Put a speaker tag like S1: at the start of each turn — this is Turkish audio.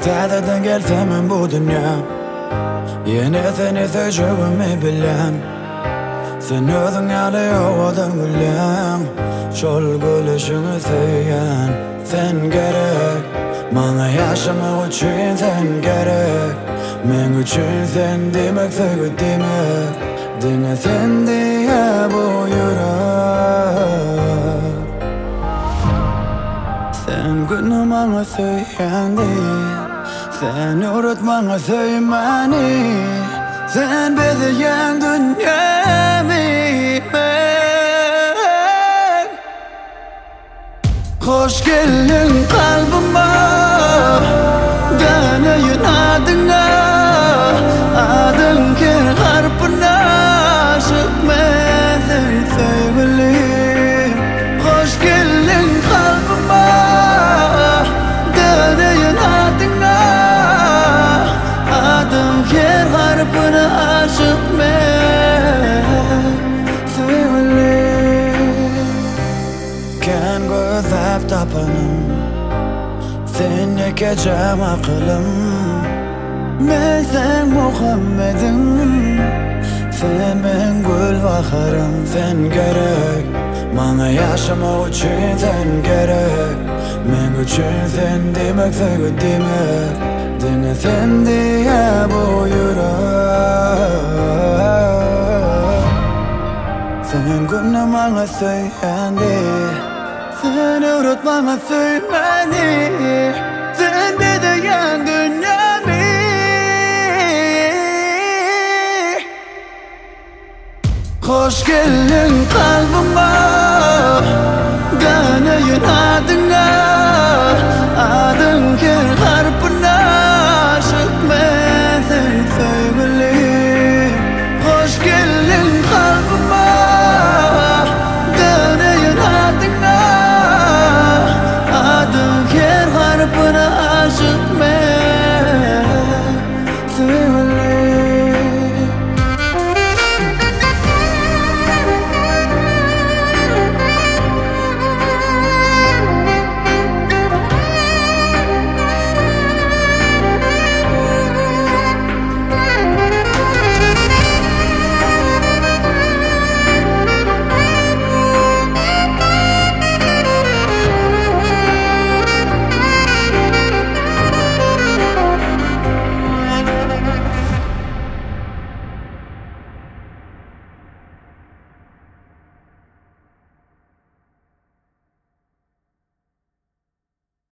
S1: Teğden gelsem bu dünya yine seni seveceğimi bilen. Sen özün ağlıyordan gülen, şol gülüşünü söyleyen. Sen gerek, bana yaşamak için sen gerek. Men için sen demek sevgi demek. Dinle sen diye bu yürek. Sen günü bana söyleyen değil, sen yürüt bana söylemeni. Sen bezeyen dünyamı ben. Hoş geldin kalbime, deneyin adına. Adın ker harpına, çıkmazın sevgilim. Hoş geldin kalbime, deneyin adına. Adın ker harpına, çıkmaz sevgilim. Kan gözep tapanım, seni geçeceğim akılım. Ben sen Muhammed'im, sen ben gül bakarım. Sen gerek, bana yaşamak için sen gerek. Men için sen demek sevgi demek. Dinle sen diye bu yürek. Sen günü bana söylendi, sen öğret bana söylemeni. Sen bedeyen dünyamı. Hoş geldin kalbime,